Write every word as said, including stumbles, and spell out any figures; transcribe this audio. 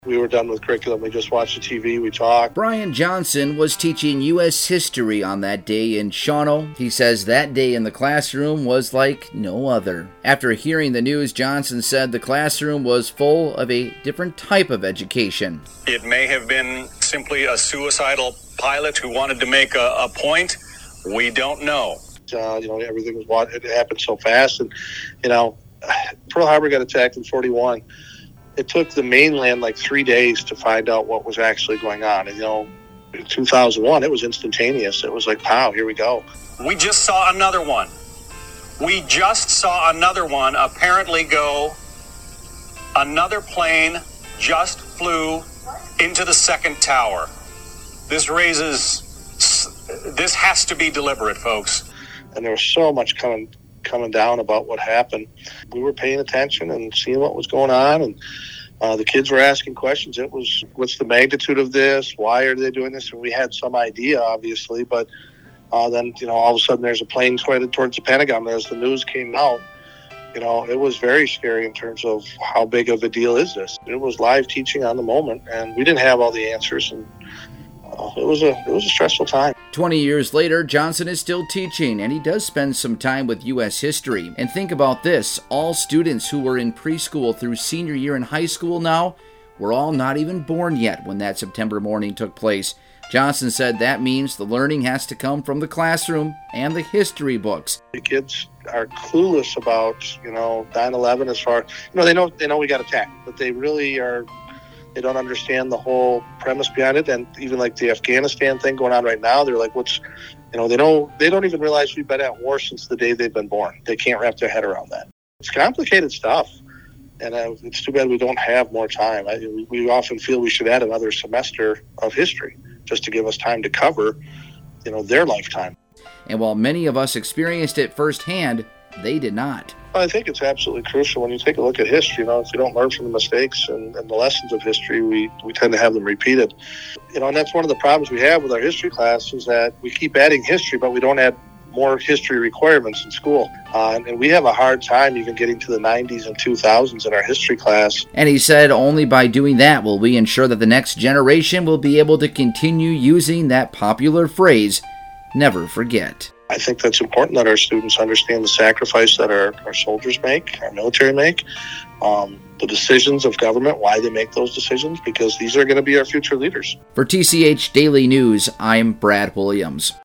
We were done with curriculum. We just watched the T V, we talked. Brian Johnson was teaching U S history on that day in Shawano. He says that day in the classroom was like no other. After hearing the news, Johnson said the classroom was full of a different type of education. It may have been simply a suicidal pilot who wanted to make a, a point. We don't know. Uh, you know, everything was what it happened so fast, and you know, Pearl Harbor got attacked in forty-one. It took the mainland like three days to find out what was actually going on. And, you know, in two thousand one, it was instantaneous. It was like, pow, here we go. We just saw another one. We just saw another one apparently go. Another plane just flew into the second tower. This raises, this has to be deliberate, folks. And there was so much coming coming down about what happened. We were paying attention and seeing what was going on, and uh, the kids were asking questions. It was, what's the magnitude of this? Why are they doing this? And we had some idea, obviously, but uh, then, you know, all of a sudden there's a plane headed towards the Pentagon. As the news came out, you know, it was very scary in terms of how big of a deal is this. It was live teaching on the moment, and we didn't have all the answers, and uh, it was a it was a stressful time. Twenty years later, Johnson is still teaching, and he does spend some time with U S history. And think about this, all students who were in preschool through senior year in high school now were all not even born yet when that September morning took place. Johnson said that means the learning has to come from the classroom and the history books. The kids are clueless about, you know, nine eleven as far, you know, they know they know we got attacked, but they really are, they don't understand the whole premise behind it. And even like the Afghanistan thing going on right now, they're like, what's, you know, they don't, they don't even realize we've been at war since the day they've been born. They can't wrap their head around that. It's complicated stuff. And uh, it's too bad we don't have more time. I, we, we often feel we should add another semester of history just to give us time to cover, you know, their lifetime. And while many of us experienced it firsthand, they did not. I think it's absolutely crucial when you take a look at history. You know, if you don't learn from the mistakes and, and the lessons of history, we, we tend to have them repeated. You know, and that's one of the problems we have with our history class is that we keep adding history, but we don't add more history requirements in school. Uh, and, and we have a hard time even getting to the nineties and two thousands in our history class. And he said only by doing that will we ensure that the next generation will be able to continue using that popular phrase, never forget. I think that's important that our students understand the sacrifice that our, our soldiers make, our military make, um, the decisions of government, why they make those decisions, because these are going to be our future leaders. For T C H Daily News, I'm Brad Williams.